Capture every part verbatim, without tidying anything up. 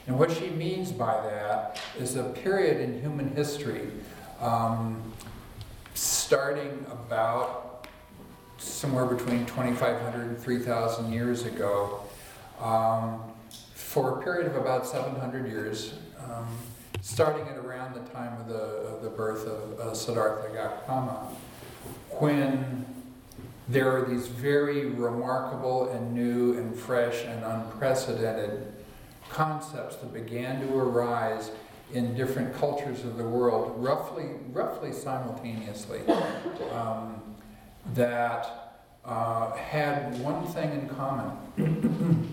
And what she means by that is a period in human history um, starting about somewhere between twenty-five hundred and three thousand years ago, um, for a period of about seven hundred years, um, starting at around the time of the, of the birth of uh, Siddhartha Gautama, when there are these very remarkable and new and fresh and unprecedented concepts that began to arise in different cultures of the world, roughly, roughly simultaneously, um, that uh, had one thing in common.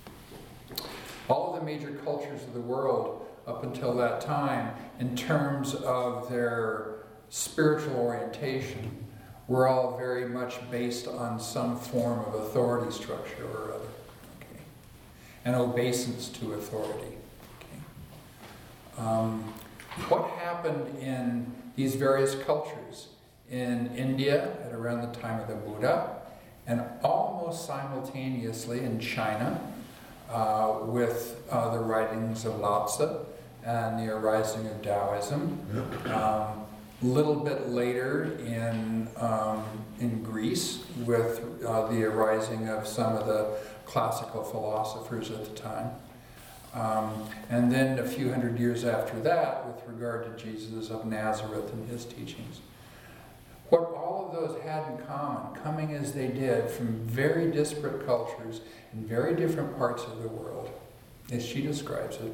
All of the major cultures of the world up until that time, in terms of their spiritual orientation, were all very much based on some form of authority structure or other, okay? And obeisance to authority. Okay? Um, what happened in these various cultures? In India, at around the time of the Buddha, and almost simultaneously in China, uh, with uh, the writings of Lao Tzu and the arising of Taoism. Um, little bit later in um, in Greece with uh, the arising of some of the classical philosophers at the time. Um, and then a few hundred years after that with regard to Jesus of Nazareth and his teachings. What all of those had in common, coming as they did from very disparate cultures in very different parts of the world, as she describes it,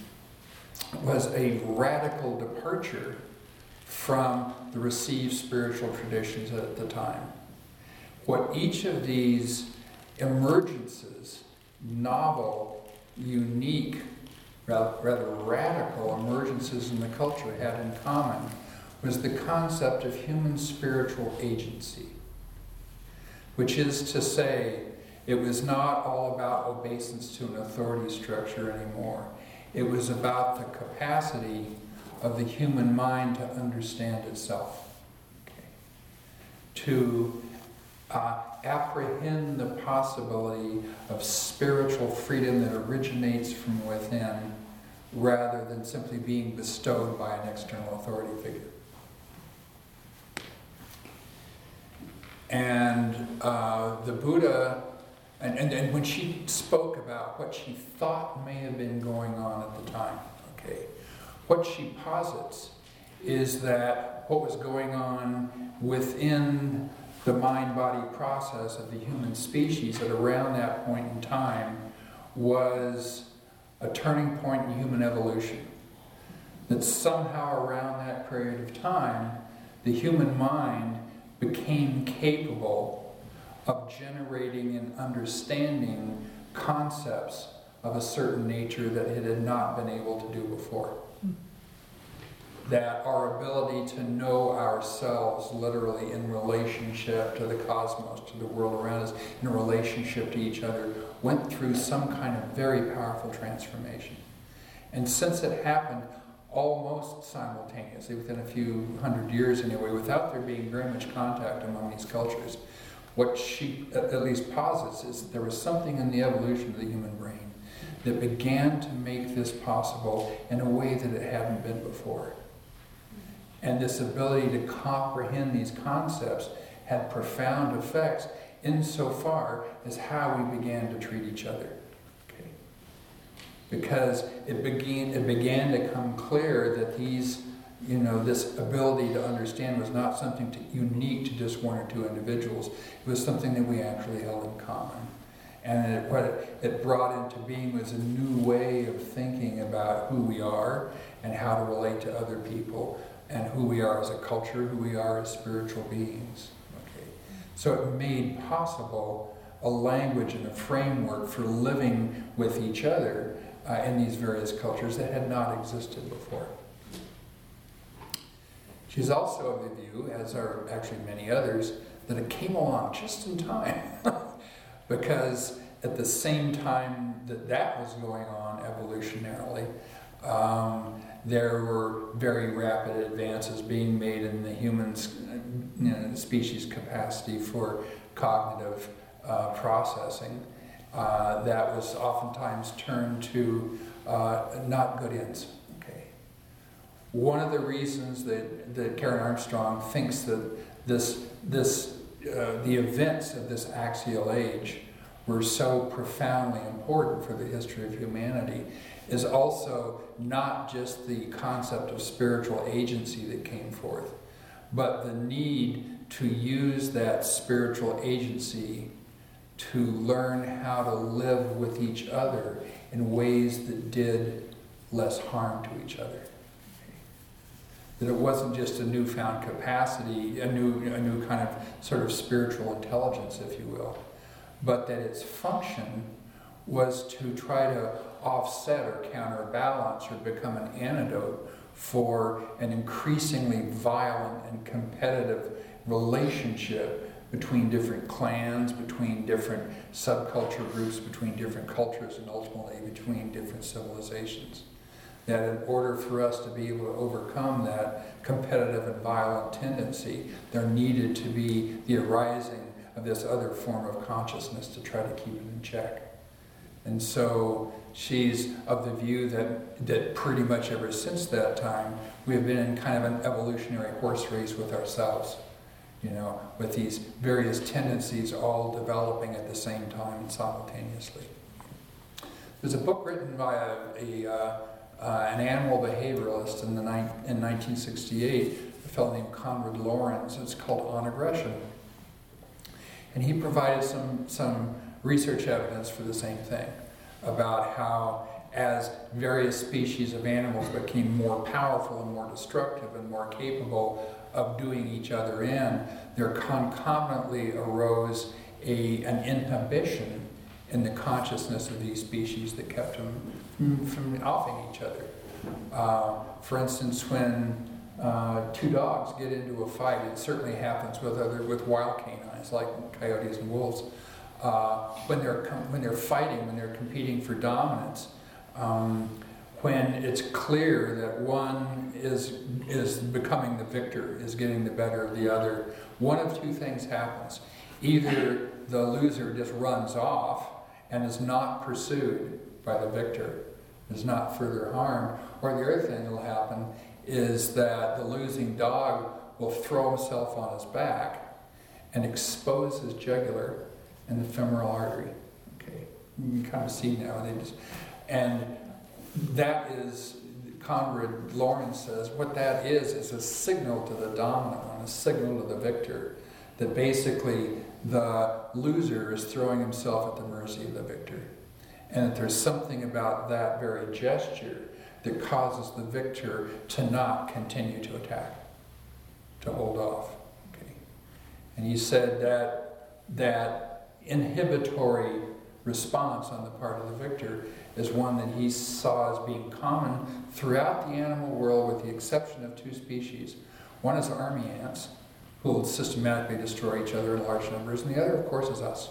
was a radical departure from the received spiritual traditions at the time. What each of these emergences, novel, unique, rather radical emergences in the culture had in common was the concept of human spiritual agency, which is to say, it was not all about obeisance to an authority structure anymore. It was about the capacity of the human mind to understand itself, okay? To uh, apprehend the possibility of spiritual freedom that originates from within rather than simply being bestowed by an external authority figure. And uh, the Buddha, and, and, and when she spoke about what she thought may have been going on at the time, okay, what she posits is that what was going on within the mind-body process of the human species at around that point in time was a turning point in human evolution. That somehow around that period of time, the human mind became capable of generating and understanding concepts of a certain nature that it had not been able to do before. That our ability to know ourselves literally in relationship to the cosmos, to the world around us, in relationship to each other, went through some kind of very powerful transformation. And since it happened almost simultaneously, within a few hundred years anyway, without there being very much contact among these cultures, what she at least posits is that there was something in the evolution of the human brain that began to make this possible in a way that it hadn't been before. And this ability to comprehend these concepts had profound effects insofar as how we began to treat each other. Okay? Because it began, it began to come clear that these, you know, this ability to understand was not something to, unique to just one or two individuals. It was something that we actually held in common. And it, what it, it brought into being was a new way of thinking about who we are and how to relate to other people, and who we are as a culture, who we are as spiritual beings. Okay. So it made possible a language and a framework for living with each other uh, in these various cultures that had not existed before. She's also of the view, as are actually many others, that it came along just in time. Because at the same time that that was going on evolutionarily, um, there were very rapid advances being made in the human you know, species capacity for cognitive uh, processing. uh, that was oftentimes turned to uh, not good ends. Okay. One of the reasons that, that Karen Armstrong thinks that this, this, uh, the events of this axial age were so profoundly important for the history of humanity is also not just the concept of spiritual agency that came forth, but the need to use that spiritual agency to learn how to live with each other in ways that did less harm to each other. That it wasn't just a newfound capacity, a new, a new kind of sort of spiritual intelligence, if you will, but that its function was to try to offset or counterbalance or become an antidote for an increasingly violent and competitive relationship between different clans, between different subculture groups, between different cultures, and ultimately between different civilizations. That in order for us to be able to overcome that competitive and violent tendency, there needed to be the arising of this other form of consciousness to try to keep it in check. And so she's of the view that, that pretty much ever since that time, we have been in kind of an evolutionary horse race with ourselves, you know, with these various tendencies all developing at the same time and simultaneously. There's a book written by a, a, uh, uh, an animal behavioralist in, the ni- in nineteen sixty-eight, a fellow named Konrad Lorenz. It's called On Aggression. And he provided some, some research evidence for the same thing, about how as various species of animals became more powerful and more destructive and more capable of doing each other in, there concomitantly arose a, an inhibition in the consciousness of these species that kept them from, from offing each other. Uh, for instance, when uh, two dogs get into a fight, it certainly happens with other with wild canines like coyotes and wolves. Uh, when they're com- when they're fighting, when they're competing for dominance, um, when it's clear that one is is becoming the victor, is getting the better of the other, one of two things happens: either the loser just runs off and is not pursued by the victor, is not further harmed, or the other thing that will happen is that the losing dog will throw himself on his back and expose his jugular and the femoral artery. Okay, you can kind of see now. They just, and that is, Konrad Lorenz says, what that is is a signal to the dominant one, a signal to the victor, that basically the loser is throwing himself at the mercy of the victor, and that there's something about that very gesture that causes the victor to not continue to attack, to hold off. Okay, and he said that that inhibitory response on the part of the victor is one that he saw as being common throughout the animal world, with the exception of two species. One is army ants, who will systematically destroy each other in large numbers, and the other, of course, is us.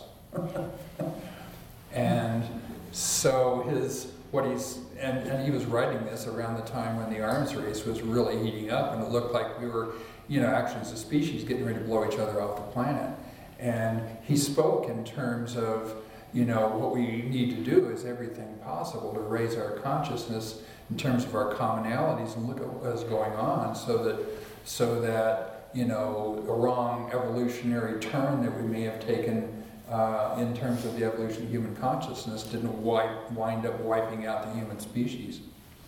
And so his, what he's, and, and he was writing this around the time when the arms race was really heating up, and it looked like we were, you know, actually as a species getting ready to blow each other off the planet. And he spoke in terms of, you know, what we need to do is everything possible to raise our consciousness in terms of our commonalities and look at what's going on, so that, so that, you know, a wrong evolutionary turn that we may have taken uh, in terms of the evolution of human consciousness didn't wipe, wind up wiping out the human species.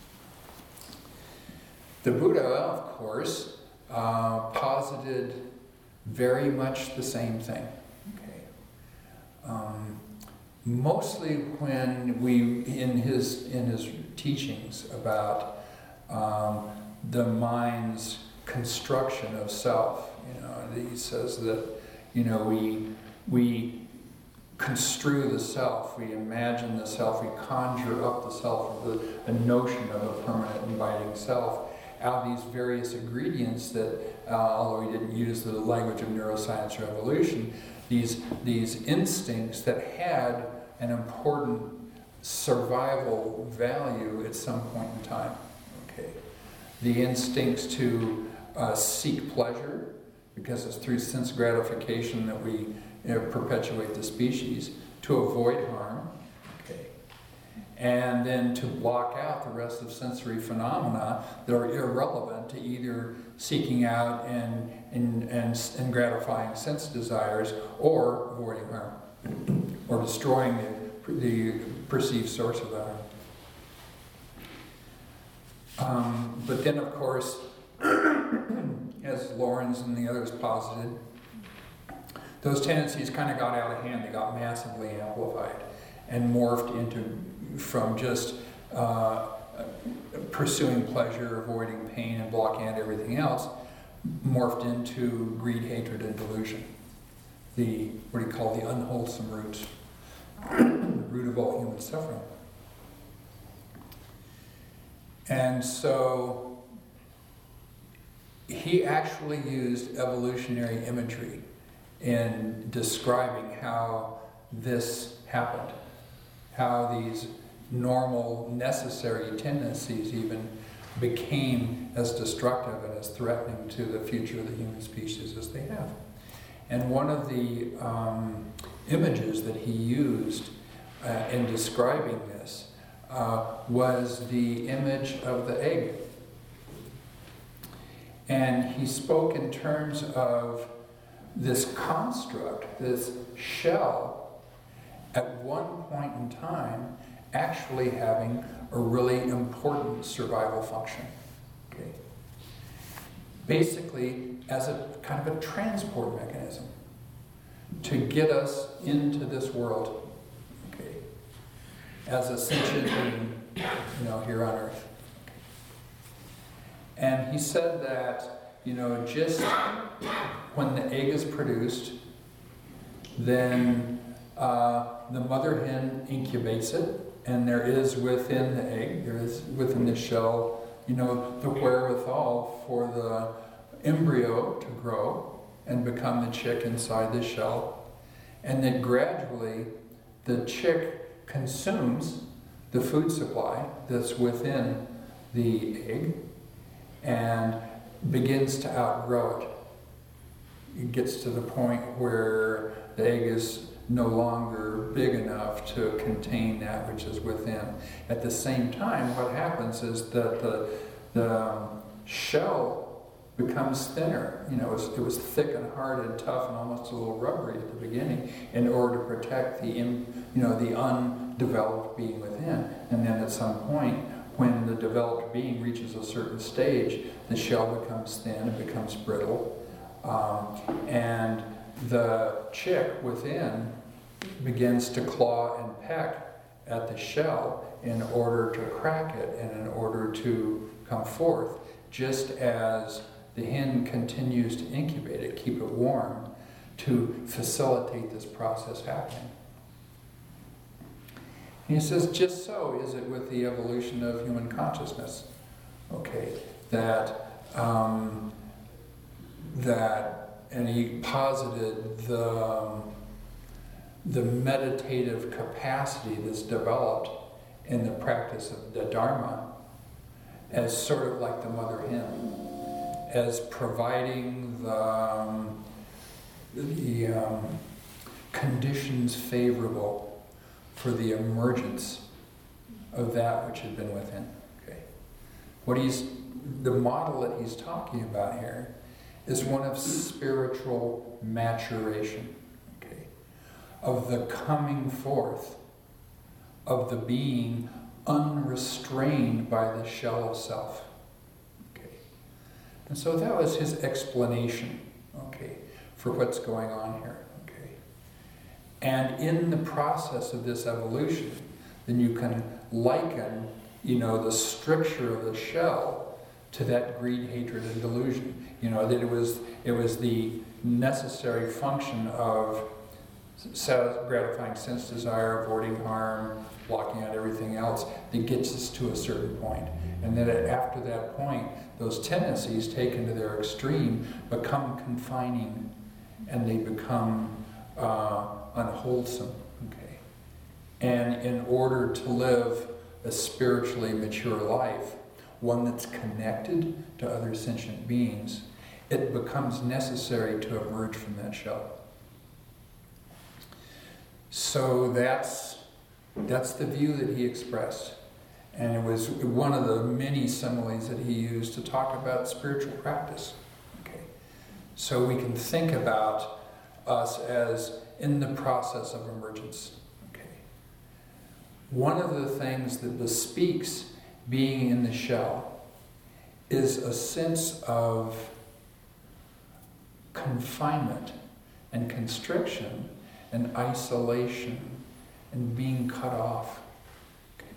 The Buddha, of course, uh, posited very much the same thing. Okay. Um, mostly when we, in his in his teachings about um, the mind's construction of self, you know, he says that, you know, we we construe the self, we imagine the self, we conjure up the self, the, the notion of a permanent inviting self, out of these various ingredients that, uh, although he didn't use the language of neuroscience or evolution, these, these instincts that had an important survival value at some point in time. Okay, the instincts to uh, seek pleasure, because it's through sense gratification that we, you know, perpetuate the species. to avoid harm, okay, and then to block out the rest of sensory phenomena that are irrelevant to either seeking out and, and, and, and gratifying sense desires or avoiding harm or destroying the, the perceived source of the harm. Um, but then, of course, as Lorenz and the others posited, those tendencies kind of got out of hand. They got massively amplified and morphed into, from just uh, pursuing pleasure, avoiding pain, and blocking out everything else, morphed into greed, hatred, and delusion. The, what do you call, the unwholesome root, the root of all human suffering. And so he actually used evolutionary imagery in describing how this happened, how these normal, necessary tendencies even became as destructive and as threatening to the future of the human species as they have. And one of the um, images that he used uh, in describing this uh, was the image of the egg. And he spoke in terms of this construct, this shell, at one point in time actually having a really important survival function. Okay? Basically, as a kind of a transport mechanism to get us into this world, okay, as a sentient being, you know, here on Earth. And he said that, you know, just when the egg is produced, then uh, the mother hen incubates it, and there is within the egg, there is within the shell, you know, the wherewithal for the embryo to grow and become the chick inside the shell. And then gradually, the chick consumes the food supply that's within the egg and begins to outgrow it. It gets to the point where the egg is no longer big enough to contain that which is within. At the same time, what happens is that the, the um, shell becomes thinner. You know, it was, it was thick and hard and tough and almost a little rubbery at the beginning in order to protect the, you know, the undeveloped being within. And then at some point, when the developed being reaches a certain stage, the shell becomes thin, it becomes brittle, um, and the chick within begins to claw and peck at the shell in order to crack it and in order to come forth, just as the hen continues to incubate it, keep it warm, to facilitate this process happening. And he says, just so is it with the evolution of human consciousness. Okay, that, um, that, and he posited the, um, the meditative capacity that's developed in the practice of the Dharma as sort of like the mother hen, as providing the, um, the um, conditions favorable for the emergence of that which had been within. Okay, what he's, the model that he's talking about here is one of spiritual maturation, okay, of the coming forth of the being unrestrained by the shell of self. Okay, and so that was his explanation, okay, for what's going on here. Okay, and in the process of this evolution, then you can liken, you know, the stricture of the shell to that greed, hatred, and delusion. You know, that it was it was the necessary function of gratifying sense desire, avoiding harm, blocking out everything else that gets us to a certain point. And then after that point, those tendencies taken to their extreme become confining and they become uh, unwholesome. Okay? And in order to live a spiritually mature life, one that's connected to other sentient beings, it becomes necessary to emerge from that shell. So that's, that's the view that he expressed. And it was one of the many similes that he used to talk about spiritual practice. Okay. So we can think about us as in the process of emergence. Okay. One of the things that bespeaks being in the shell is a sense of confinement and constriction and isolation and being cut off. Okay.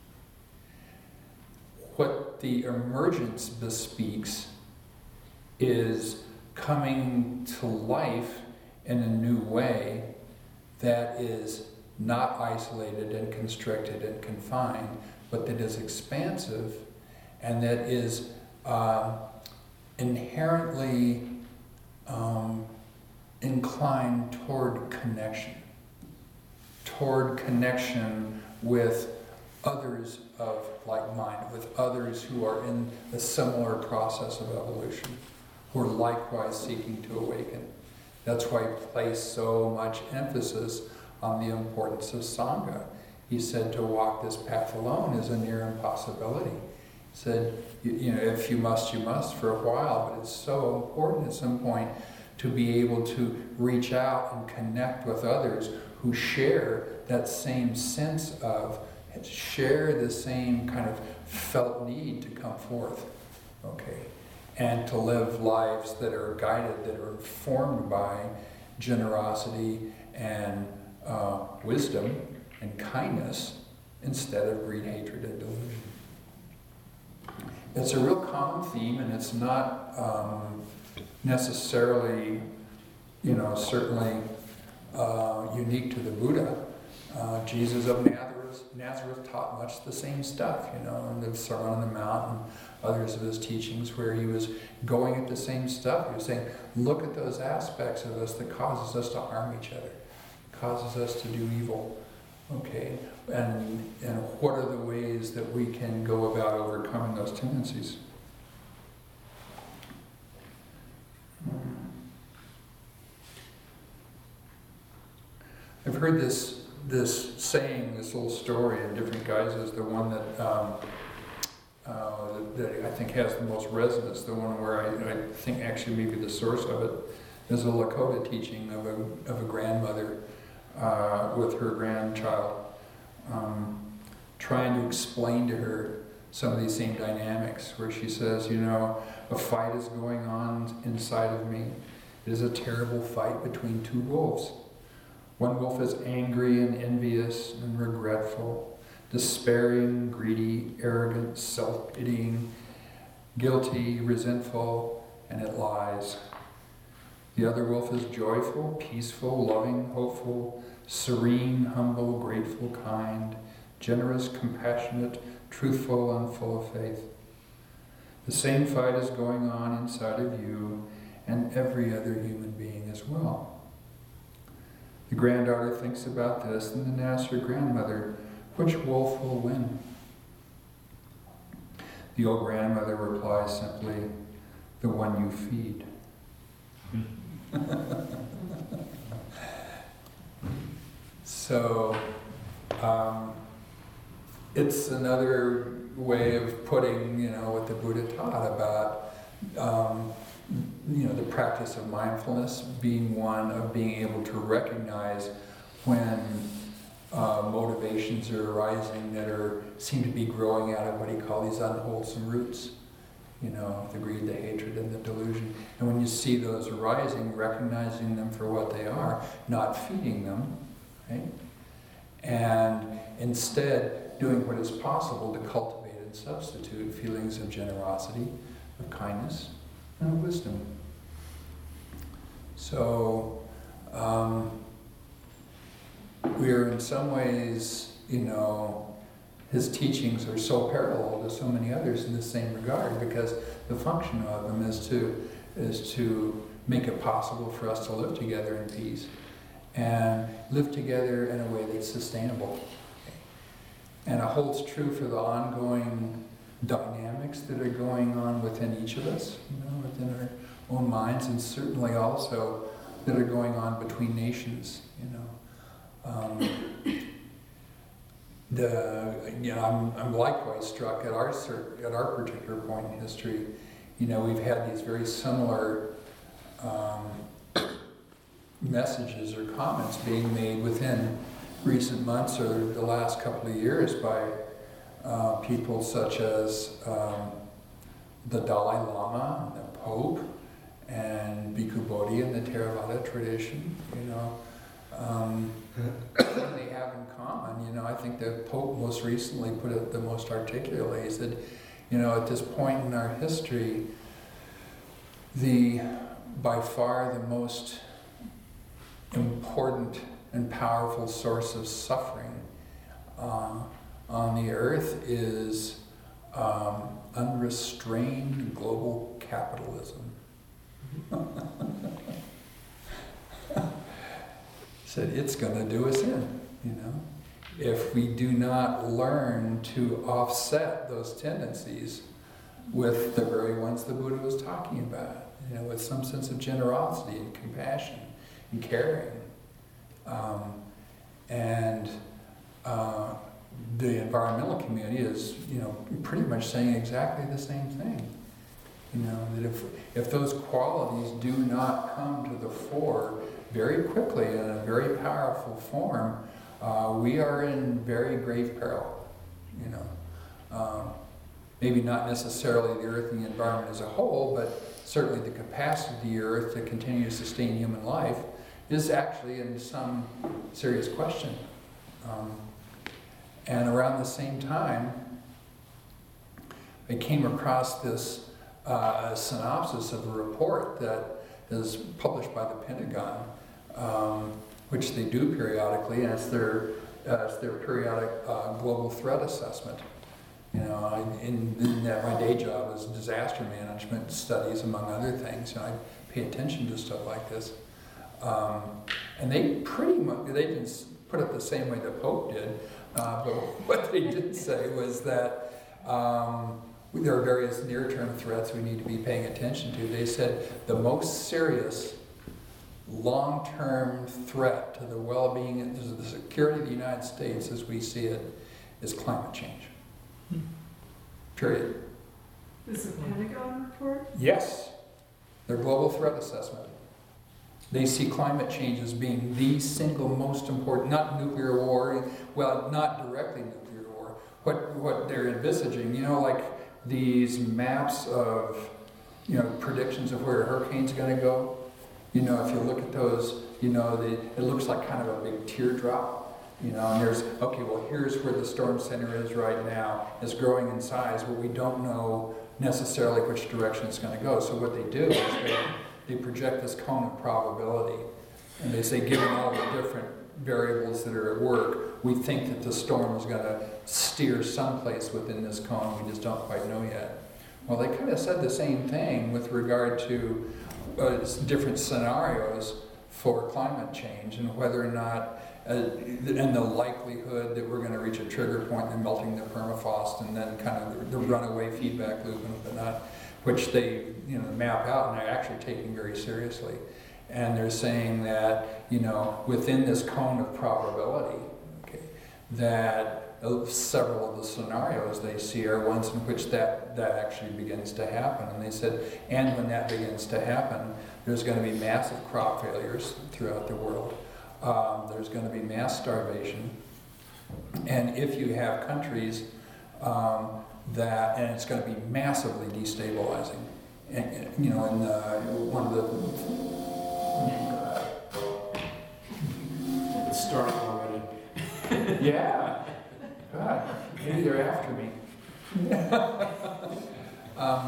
What the emergence bespeaks is coming to life in a new way that is not isolated and constricted and confined, but that is expansive and that is uh, inherently um, inclined toward connection, toward connection with others of like mind, with others who are in a similar process of evolution, who are likewise seeking to awaken. That's why he placed so much emphasis on the importance of Sangha. He said to walk this path alone is a near impossibility. He said, you, you know, if you must, you must for a while, but it's so important at some point to be able to reach out and connect with others who share that same sense of, share the same kind of felt need to come forth, okay, and to live lives that are guided, that are informed by generosity and uh, wisdom and kindness instead of greed, hatred, and delusion. It's a real common theme, and it's not um, necessarily, you know, certainly uh, unique to the Buddha. Uh, Jesus of Nazareth, Nazareth taught much the same stuff, you know, in the Sermon on the Mount and others of his teachings where he was going at the same stuff. He was saying, look at those aspects of us that causes us to harm each other, causes us to do evil, okay? And, and what are the ways that we can go about overcoming those tendencies? I've heard this this saying, this little story in different guises. The one that um, uh, that, that I think has the most resonance, the one where I, I think actually maybe the source of it is a Lakota teaching of a of a grandmother uh, with her grandchild, um, trying to explain to her some of these same dynamics, where she says, you know, a fight is going on inside of me. It is a terrible fight between two wolves. One wolf is angry and envious and regretful, despairing, greedy, arrogant, self-pitying, guilty, resentful, and it lies. The other wolf is joyful, peaceful, loving, hopeful, serene, humble, grateful, kind, generous, compassionate, truthful, and full of faith. The same fight is going on inside of you and every other human being as well. The granddaughter thinks about this and then asks her grandmother, which wolf will win? The old grandmother replies simply, the one you feed. So, um, it's another way of putting, you know, what the Buddha taught about, um, you know, the practice of mindfulness being one of being able to recognize when uh, motivations are arising that are seem to be growing out of what he called these unwholesome roots, you know, the greed, the hatred, and the delusion. And when you see those arising, recognizing them for what they are, not feeding them, right? And instead doing what is possible to cultivate and substitute feelings of generosity, of kindness, and of wisdom. So, um, we're in some ways, you know, his teachings are so parallel to so many others in the same regard, because the function of them is to is to make it possible for us to live together in peace and live together in a way that's sustainable. And it holds true for the ongoing dynamics that are going on within each of us, you know, within our own minds, and certainly also that are going on between nations, you know. Um, the, you know, I'm, I'm likewise struck at our, at our particular point in history. You know, we've had these very similar um, messages or comments being made within recent months or the last couple of years by uh, people such as um, the Dalai Lama, and the Pope, and Bhikkhu Bodhi in the Theravada tradition. You know, um, what they have in common. You know, I think the Pope most recently put it the most articulately. He said, you know, at this point in our history, the by far the most important and powerful source of suffering uh, on the earth is um, unrestrained global capitalism. Said it's going to do us in, you know, if we do not learn to offset those tendencies with the very ones the Buddha was talking about, you know, with some sense of generosity and compassion and caring. Um, and uh, the environmental community is, you know, pretty much saying exactly the same thing. You know, that if, if those qualities do not come to the fore very quickly in a very powerful form, uh, we are in very grave peril, you know. Um, maybe not necessarily the earth and the environment as a whole, but certainly the capacity of the earth to continue to sustain human life is actually in some serious question. Um, and around the same time, I came across this uh, synopsis of a report that is published by the Pentagon, um, which they do periodically, and it's their, uh, it's their periodic uh, global threat assessment. You know, I, in, in that my day job is disaster management studies, among other things. You know, I pay attention to stuff like this. Um, and they pretty much, they didn't put it the same way the Pope did, uh, but what they did say was that um, there are various near-term threats we need to be paying attention to. They said the most serious long-term threat to the well-being and the security of the United States as we see it is climate change. Hmm. Period. This is a Pentagon report? Yes. Their global threat assessment. They see climate change as being the single most important, not nuclear war, well, not directly nuclear war, what, what they're envisaging, you know, like these maps of, you know, predictions of where a hurricane's going to go. You know, if you look at those, you know, the, it looks like kind of a big teardrop, you know, and there's, okay, well, here's where the storm center is right now. It's growing in size, but we don't know necessarily which direction it's going to go. So what they do is they, they project this cone of probability, and they say, given all the different variables that are at work, we think that the storm is going to steer someplace within this cone. We just don't quite know yet. Well, they kind of said the same thing with regard to uh, different scenarios for climate change and whether or not, uh, and the likelihood that we're going to reach a trigger point in melting the permafrost, and then kind of the, the runaway feedback loop and whatnot, which they, you know, map out and they're actually taking very seriously. And they're saying that, you know, within this cone of probability, okay, that uh, several of the scenarios they see are ones in which that, that actually begins to happen. And they said, and when that begins to happen, there's going to be massive crop failures throughout the world. Um, there's going to be mass starvation. And if you have countries um, that, and it's going to be massively destabilizing. And, you know, in uh, one of the It's starting already. Yeah. God, maybe they're after me. um,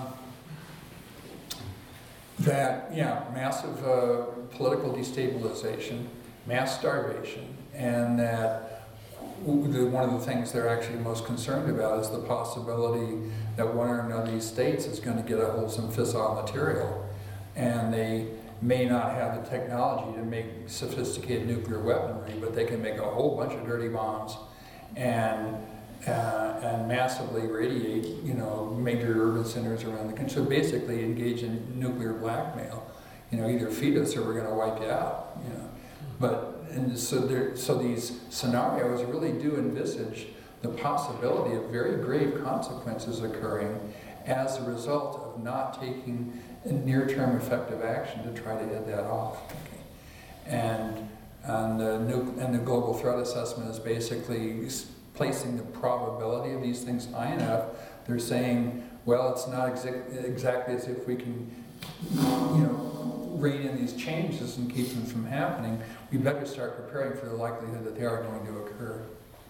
that, yeah, massive uh, political destabilization, mass starvation, and that w- one of the things they're actually most concerned about is the possibility that one or another of these states is going to get a hold of some fissile material, and they may not have the technology to make sophisticated nuclear weaponry, but they can make a whole bunch of dirty bombs and uh, and massively radiate, you know, major urban centers around the country. So basically engage in nuclear blackmail. You know, either feed us or we're going to wipe you out. You know, but and so there, so these scenarios really do envisage the possibility of very grave consequences occurring as a result of not taking near-term effective action to try to head that off. Okay. And, and, the new, and the global threat assessment is basically placing the probability of these things high enough. They're saying, well, it's not exa exactly as if we can, you know, rein in these changes and keep them from happening. We better start preparing for the likelihood that they are going to occur.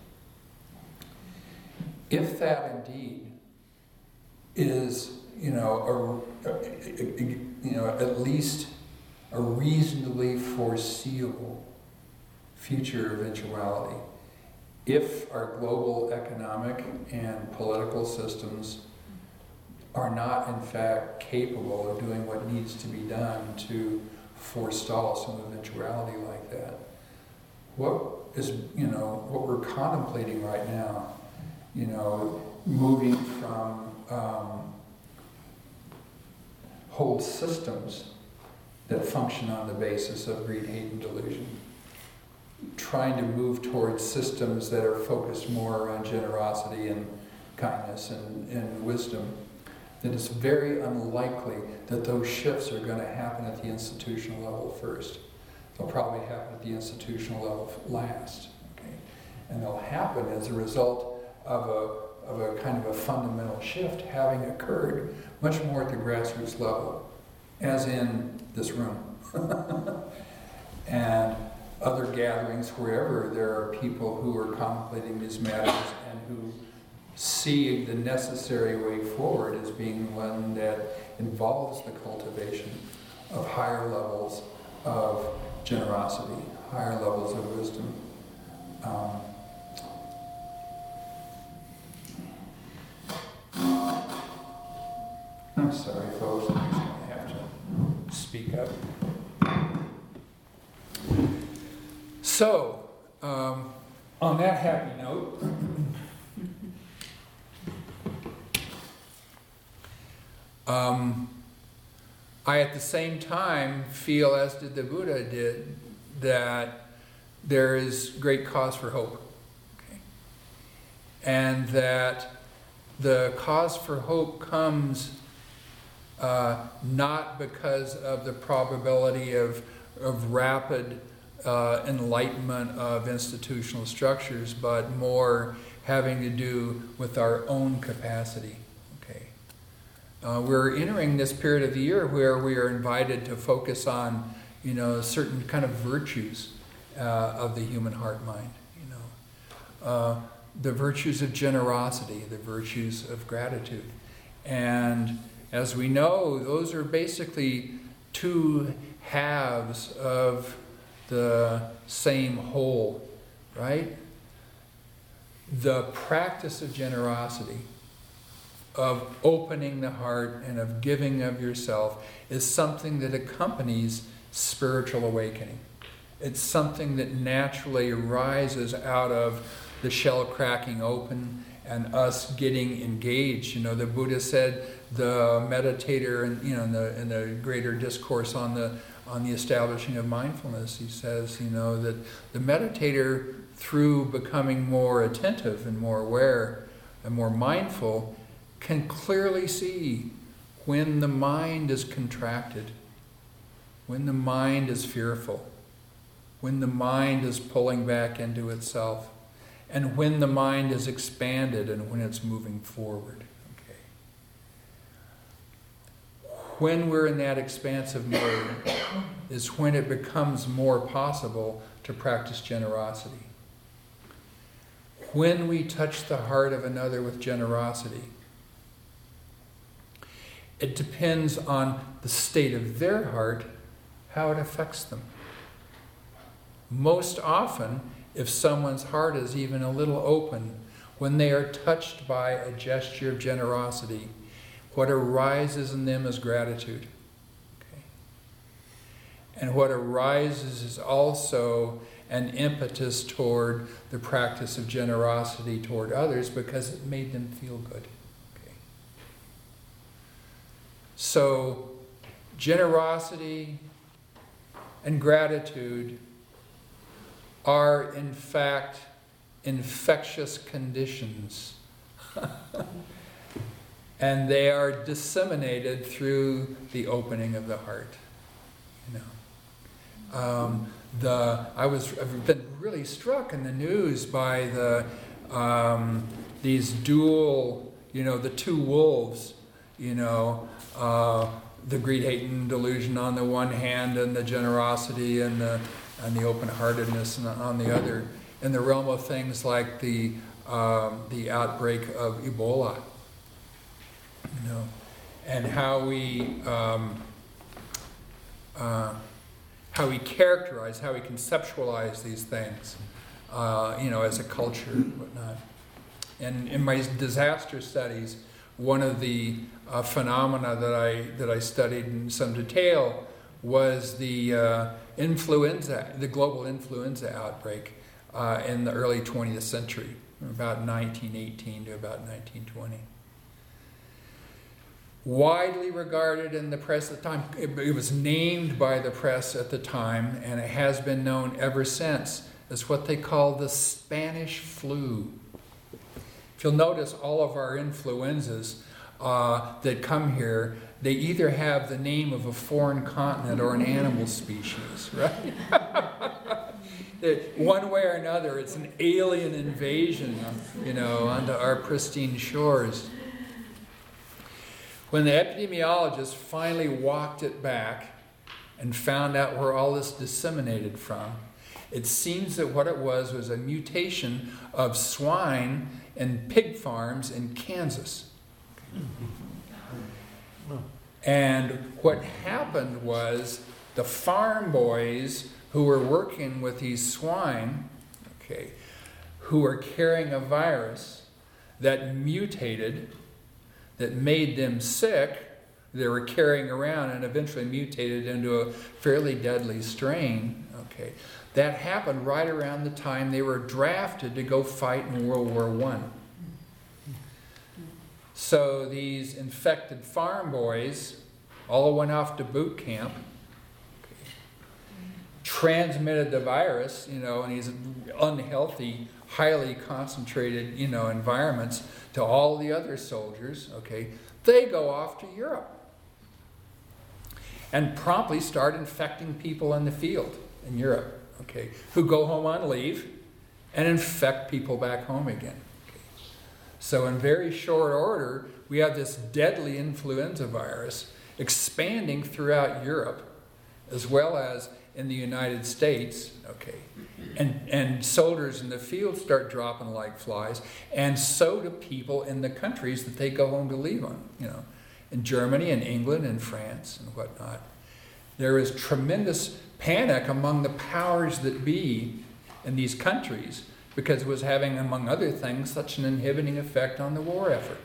If that indeed is, you know, a, a, a, you know, at least a reasonably foreseeable future eventuality, if our global economic and political systems are not in fact capable of doing what needs to be done to forestall some eventuality like that, what is, you know, what we're contemplating right now, you know, moving from um, whole systems that function on the basis of greed, hate, and delusion, trying to move towards systems that are focused more on generosity and kindness and, and wisdom, that it's very unlikely that those shifts are going to happen at the institutional level first. They'll probably happen at the institutional level last. Okay? And they'll happen as a result of a, of a kind of a fundamental shift having occurred much more at the grassroots level, as in this room. And other gatherings wherever there are people who are contemplating these matters and who see the necessary way forward as being one that involves the cultivation of higher levels of generosity, higher levels of wisdom. Um, I'm sorry, folks, I'm just going to have to speak up. So, um, on that happy note, um, I at the same time feel, as did the Buddha did, that there is great cause for hope. Okay? And that the cause for hope comes uh, not because of the probability of, of rapid Uh, enlightenment of institutional structures, but more having to do with our own capacity. Okay, uh, we're entering this period of the year where we are invited to focus on, you know, certain kind of virtues uh, of the human heart mind. You know, uh, the virtues of generosity, the virtues of gratitude, and as we know, those are basically two halves of the same whole, right? The practice of generosity, of opening the heart and of giving of yourself, is something that accompanies spiritual awakening. It's something that naturally arises out of the shell cracking open and us getting engaged. You know, the Buddha said the meditator, and you know, in the in the greater discourse on the on the establishing of mindfulness, he says, you know, that the meditator, through becoming more attentive and more aware and more mindful, can clearly see when the mind is contracted, when the mind is fearful, when the mind is pulling back into itself, and when the mind is expanded and when it's moving forward. Okay. When we're in that expansive mode is when it becomes more possible to practice generosity. When we touch the heart of another with generosity, it depends on the state of their heart, how it affects them. Most often, if someone's heart is even a little open, when they are touched by a gesture of generosity, what arises in them is gratitude. Okay. And what arises is also an impetus toward the practice of generosity toward others because it made them feel good. Okay. So, generosity and gratitude are in fact infectious conditions. And they are disseminated through the opening of the heart. You know, um, the I was I've been really struck in the news by the um, these dual, you know, the two wolves, you know, uh, the greed, hate, and delusion on the one hand, and the generosity and the and the open-heartedness on the other, in the realm of things like the um, the outbreak of Ebola. You know, and how we um, uh, how we characterize, how we conceptualize these things, uh, you know, as a culture and whatnot. And in my disaster studies, one of the uh, phenomena that I that I studied in some detail was the uh, influenza, the global influenza outbreak uh, in the early twentieth century, about nineteen eighteen to about nineteen twenty. Widely regarded in the press at the time, it, it was named by the press at the time, and it has been known ever since as what they call the Spanish flu. If you'll notice, all of our influenzas uh, that come here, they either have the name of a foreign continent or an animal species, right? One way or another, it's an alien invasion, you know, onto our pristine shores. When the epidemiologists finally walked it back and found out where all this disseminated from, it seems that what it was was a mutation of swine and pig farms in Kansas. And what happened was the farm boys who were working with these swine, okay, who were carrying a virus that mutated, that made them sick, they were carrying around and eventually mutated into a fairly deadly strain. Okay, that happened right around the time they were drafted to go fight in World War One. So these infected farm boys all went off to boot camp, okay, transmitted the virus, you know, in these unhealthy, highly concentrated, you know, environments to all the other soldiers. Okay, they go off to Europe and promptly start infecting people in the field in Europe, okay, who go home on leave and infect people back home again. Okay. So in very short order, we have this deadly influenza virus expanding throughout Europe as well as in the United States, okay, and and soldiers in the field start dropping like flies, and so do people in the countries that they go home to leave on, you know, in Germany and England and France and whatnot. There is tremendous panic among the powers that be in these countries because it was having, among other things, such an inhibiting effect on the war effort.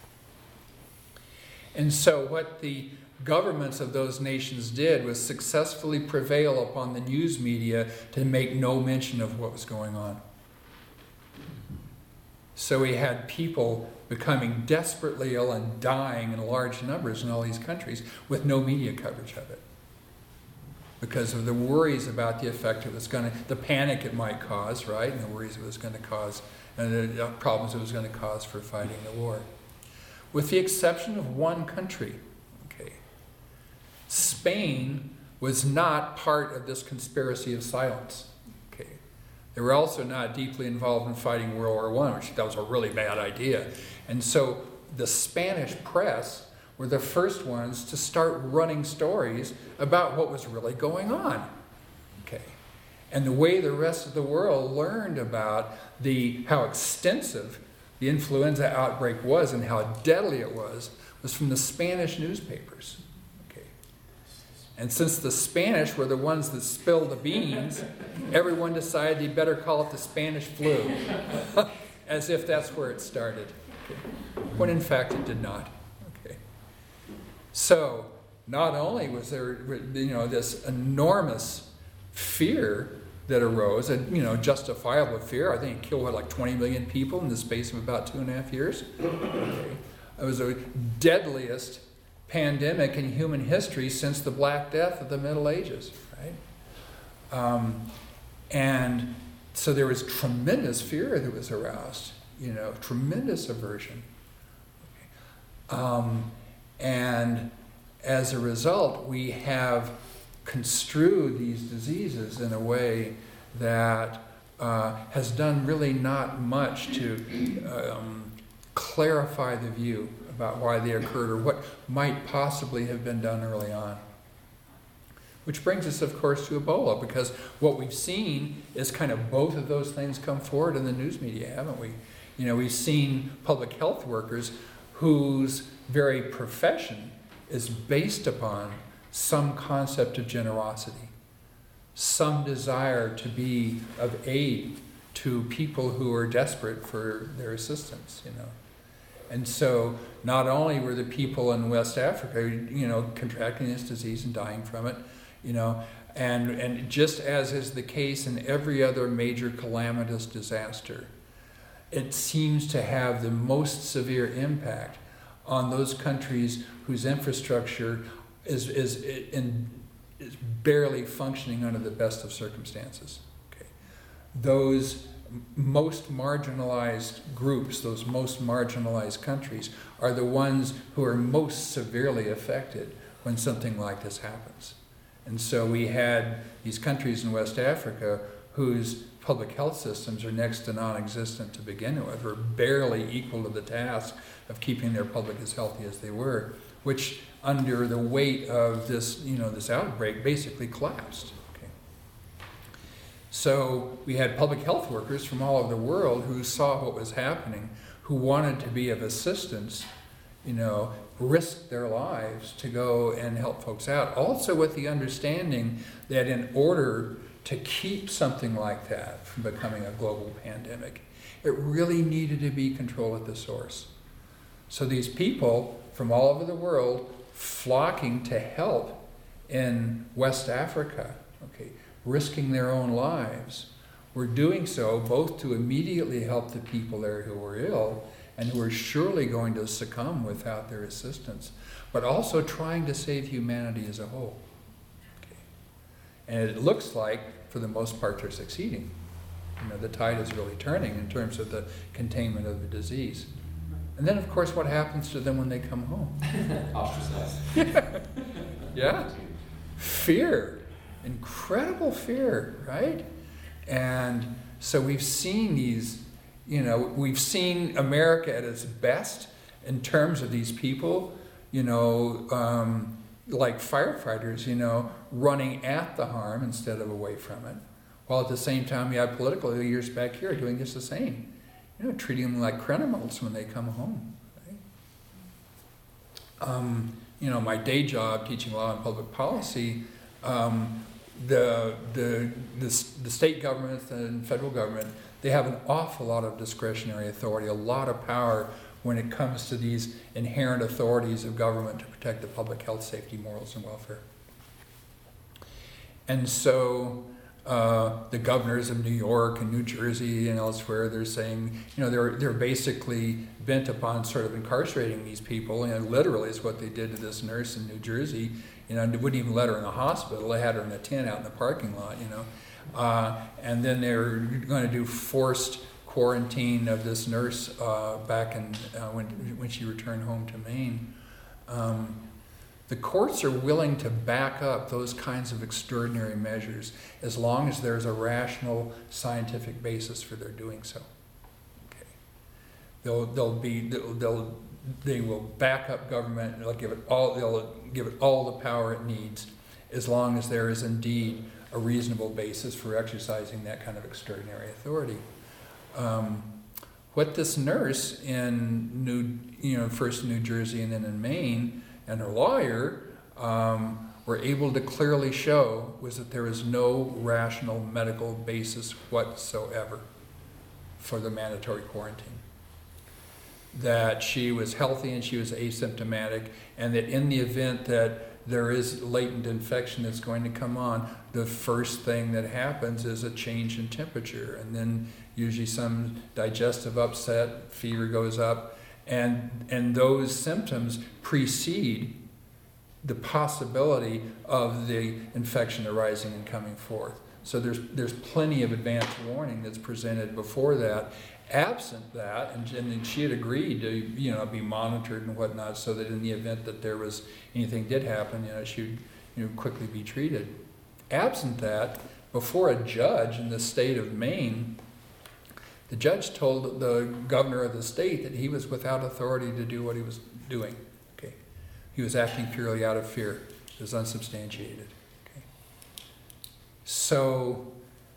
And so what the governments of those nations did was successfully prevail upon the news media to make no mention of what was going on. So we had people becoming desperately ill and dying in large numbers in all these countries with no media coverage of it, because of the worries about the effect it was going to, the panic it might cause, right, and the worries it was going to cause, and the problems it was going to cause for fighting the war. With the exception of one country, okay, Spain was not part of this conspiracy of silence. Okay, they were also not deeply involved in fighting World War One, which that was a really bad idea. And so the Spanish press were the first ones to start running stories about what was really going on. Okay, and the way the rest of the world learned about the how extensive the influenza outbreak was and how deadly it was was from the Spanish newspapers. Okay, and since the Spanish were the ones that spilled the beans, everyone decided they better call it the Spanish flu, as if that's where it started. Okay, when in fact it did not. Okay, so not only was there, you know, this enormous fear that arose, a you know justifiable fear. I think it killed what, like twenty million people in the space of about two and a half years. Okay. It was the deadliest pandemic in human history since the Black Death of the Middle Ages, right? Um, and so there was tremendous fear that was aroused, you know, tremendous aversion. Um, and as a result, we have construed these diseases in a way that uh, has done really not much to um, clarify the view about why they occurred or what might possibly have been done early on. Which brings us, of course, to Ebola, because what we've seen is kind of both of those things come forward in the news media, haven't we? You know, we've seen public health workers whose very profession is based upon some concept of generosity, some desire to be of aid to people who are desperate for their assistance, you know. And so not only were the people in West Africa, you know, contracting this disease and dying from it, you know, and, and just as is the case in every other major calamitous disaster, it seems to have the most severe impact on those countries whose infrastructure is, is, in, is barely functioning under the best of circumstances. Okay. Those most marginalized groups, those most marginalized countries, are the ones who are most severely affected when something like this happens. And so we had these countries in West Africa whose public health systems are next to non-existent to begin with, or barely equal to the task of keeping their public as healthy as they were, which under the weight of this, you know, this outbreak basically collapsed. Okay. So we had public health workers from all over the world who saw what was happening, who wanted to be of assistance, you know, risk their lives to go and help folks out. Also with the understanding that in order to keep something like that from becoming a global pandemic, it really needed to be control at the source. So these people from all over the world flocking to help in West Africa, okay, risking their own lives, were doing so both to immediately help the people there who were ill and who are surely going to succumb without their assistance, but also trying to save humanity as a whole. Okay. And it looks like, for the most part, they're succeeding. You know, the tide is really turning in terms of the containment of the disease. And then, of course, what happens to them when they come home? Ostracized. Yeah. Fear. Incredible fear, right? And so we've seen these, you know, we've seen America at its best in terms of these people, you know, um, like firefighters, you know, running at the harm instead of away from it. While at the same time, you have political leaders back here doing just the same. You know, treating them like criminals when they come home. Right? Um, you know, my day job, teaching law and public policy, um, the, the, the, the state government and federal government, they have an awful lot of discretionary authority, a lot of power when it comes to these inherent authorities of government to protect the public health, safety, morals, and welfare. And so uh, the governors of New York and New Jersey and elsewhere, they're saying, you know, they're, they're basically bent upon sort of incarcerating these people, and literally is what they did to this nurse in New Jersey. You know, they wouldn't even let her in the hospital. They had her in a tent out in the parking lot, you know. Uh, and then they were going to do forced quarantine of this nurse uh, back in, uh, when, when she returned home to Maine. Um, the courts are willing to back up those kinds of extraordinary measures as long as there's a rational scientific basis for their doing so. Okay. They'll, they'll be, they'll, they'll, they will back up government, and they'll give it all, they'll give it all the power it needs as long as there is indeed a reasonable basis for exercising that kind of extraordinary authority. Um, what this nurse in New, you know, first in New Jersey and then in Maine, and her lawyer um, were able to clearly show was that there is no rational medical basis whatsoever for the mandatory quarantine. That she was healthy and she was asymptomatic, and that in the event that there is latent infection that's going to come on, the first thing that happens is a change in temperature, and then usually some digestive upset, fever goes up, and and those symptoms precede the possibility of the infection arising and coming forth. So there's, there's plenty of advance warning that's presented before that. Absent that, and, and then she had agreed to, you know, be monitored and whatnot, so that in the event that there was anything did happen, you know, she would, you know, quickly be treated. Absent that, before a judge in the state of Maine, the judge told the governor of the state that he was without authority to do what he was doing. Okay, he was acting purely out of fear. It was unsubstantiated. Okay, so.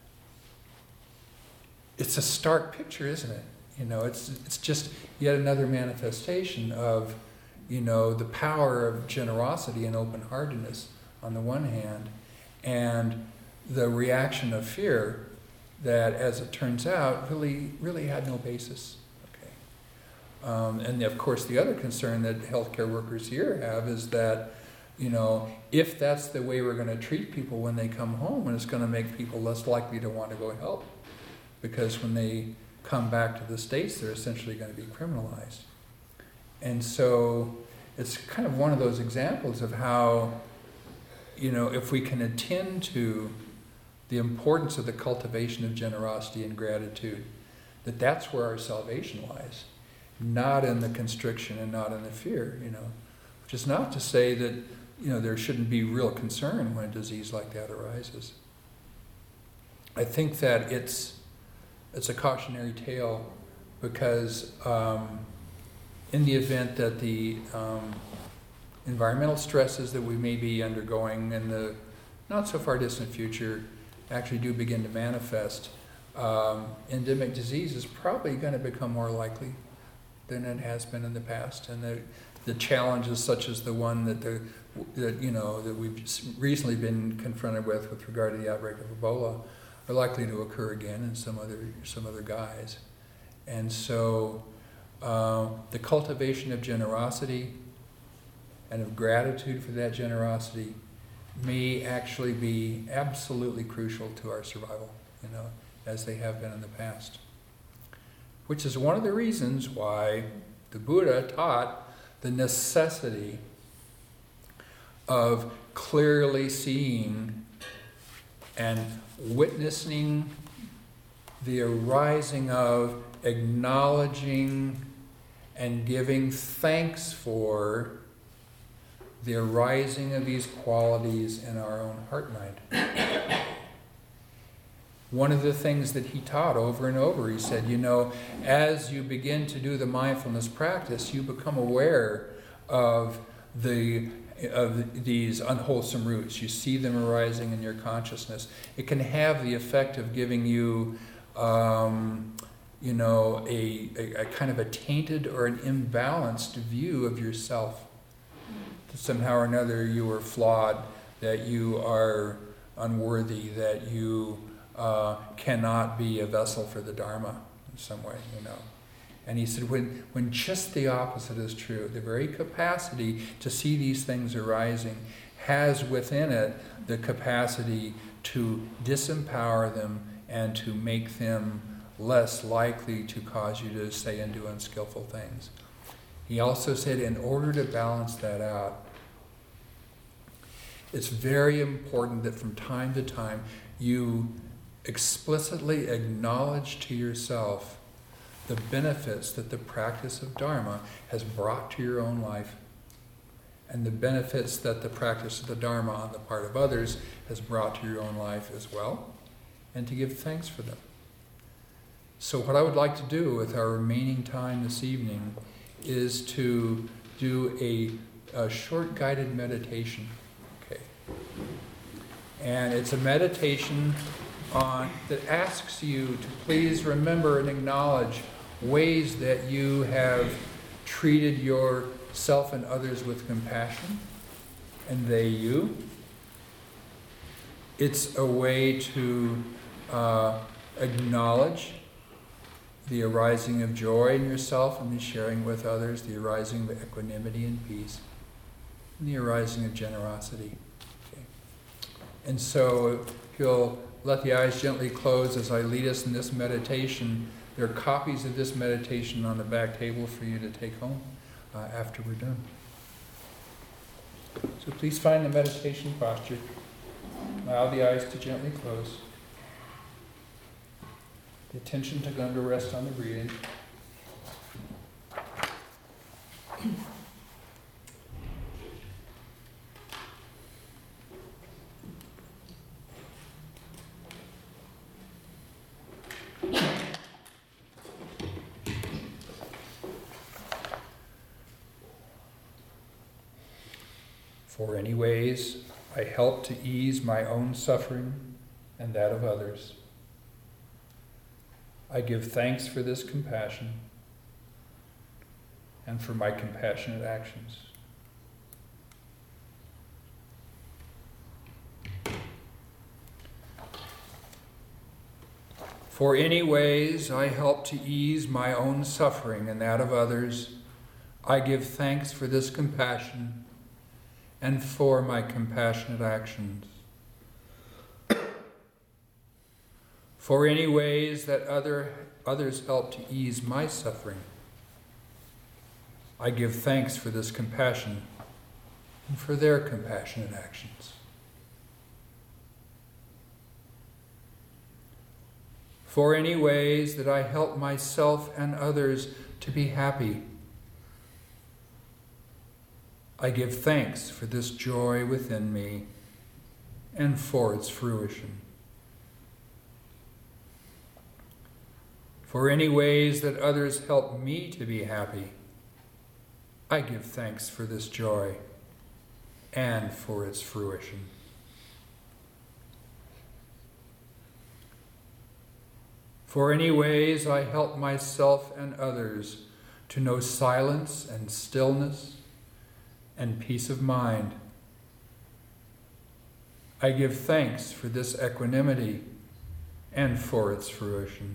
It's a stark picture, isn't it? You know, it's it's just yet another manifestation of, you know, the power of generosity and open-heartedness on the one hand, and the reaction of fear that, as it turns out, really really had no basis. Okay, um, and of course the other concern that healthcare workers here have is that, you know, if that's the way we're going to treat people when they come home, and it's going to make people less likely to want to go help. Because when they come back to the States, they're essentially going to be criminalized. And so it's kind of one of those examples of how, you know, if we can attend to the importance of the cultivation of generosity and gratitude, that that's where our salvation lies, not in the constriction and not in the fear, you know. Which is not to say that, you know, there shouldn't be real concern when a disease like that arises. I think that it's It's a cautionary tale because um, in the event that the um, environmental stresses that we may be undergoing in the not so far distant future actually do begin to manifest, um, endemic disease is probably going to become more likely than it has been in the past. And the, the challenges such as the one that, the, that, you know, that we've recently been confronted with with regard to the outbreak of Ebola are likely to occur again in some other some other guise. And so uh, the cultivation of generosity and of gratitude for that generosity may actually be absolutely crucial to our survival, you know, as they have been in the past. Which is one of the reasons why the Buddha taught the necessity of clearly seeing and witnessing the arising of, acknowledging, and giving thanks for the arising of these qualities in our own heart-mind. One of the things that he taught over and over, he said, you know, as you begin to do the mindfulness practice, you become aware of the of these unwholesome roots. You see them arising in your consciousness. It can have the effect of giving you, um, you know, a, a, a kind of a tainted or an imbalanced view of yourself. That somehow or another you are flawed, that you are unworthy, that you uh, cannot be a vessel for the Dharma in some way, you know. And he said, when, when just the opposite is true, the very capacity to see these things arising has within it the capacity to disempower them and to make them less likely to cause you to say and do unskillful things. He also said, in order to balance that out, it's very important that from time to time you explicitly acknowledge to yourself the benefits that the practice of Dharma has brought to your own life, and the benefits that the practice of the Dharma on the part of others has brought to your own life as well, and to give thanks for them. So what I would like to do with our remaining time this evening is to do a, a short guided meditation. Okay. And it's a meditation on that asks you to please remember and acknowledge ways that you have treated yourself and others with compassion, and they you. It's a way to uh, acknowledge the arising of joy in yourself and the sharing with others, the arising of equanimity and peace, and the arising of generosity. Okay. And so if you'll let the eyes gently close as I lead us in this meditation. There are copies of this meditation on the back table for you to take home uh, after we're done. So please find the meditation posture. Allow the eyes to gently close. The attention to going to rest on the breathing. For any ways I help to ease my own suffering and that of others, I give thanks for this compassion and for my compassionate actions. For any ways I help to ease my own suffering and that of others, I give thanks for this compassion and for my compassionate actions. For any ways that other, others help to ease my suffering, I give thanks for this compassion and for their compassionate actions. For any ways that I help myself and others to be happy, I give thanks for this joy within me and for its fruition. For any ways that others help me to be happy, I give thanks for this joy and for its fruition. For any ways I help myself and others to know silence and stillness and peace of mind, I give thanks for this equanimity and for its fruition.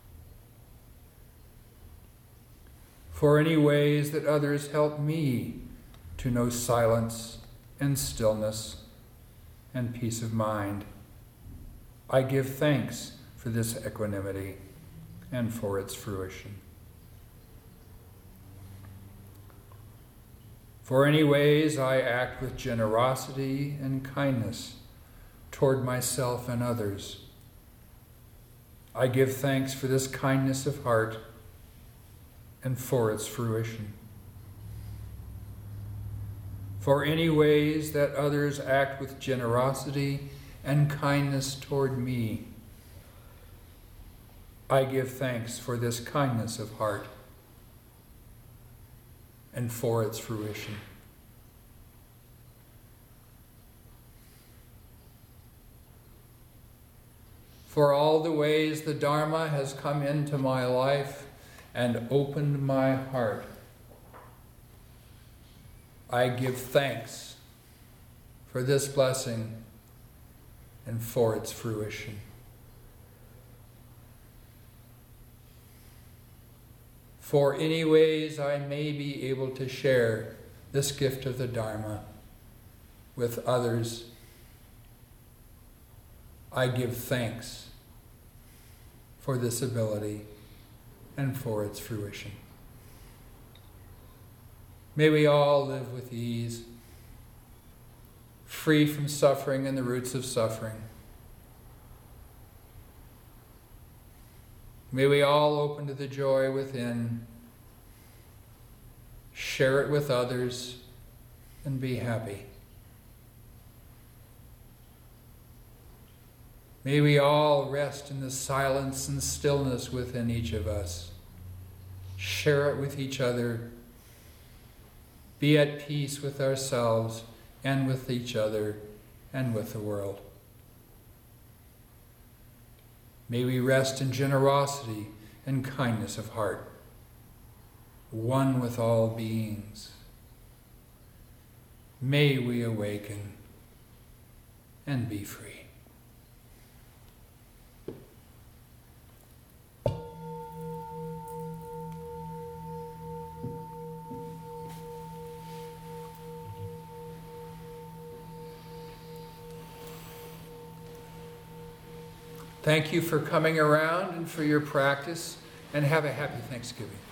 For any ways that others help me to know silence and stillness and peace of mind, I give thanks for this equanimity and for its fruition. For any ways I act with generosity and kindness toward myself and others, I give thanks for this kindness of heart and for its fruition. For any ways that others act with generosity and kindness toward me, I give thanks for this kindness of heart and for its fruition. For all the ways the Dharma has come into my life and opened my heart, I give thanks for this blessing and for its fruition. For any ways I may be able to share this gift of the Dharma with others, I give thanks for this ability and for its fruition. May we all live with ease, free from suffering and the roots of suffering. May we all open to the joy within, share it with others, and be happy. May we all rest in the silence and stillness within each of us, share it with each other, be at peace with ourselves and with each other and with the world. May we rest in generosity and kindness of heart, one with all beings. May we awaken and be free. Thank you for coming around and for your practice, and have a happy Thanksgiving.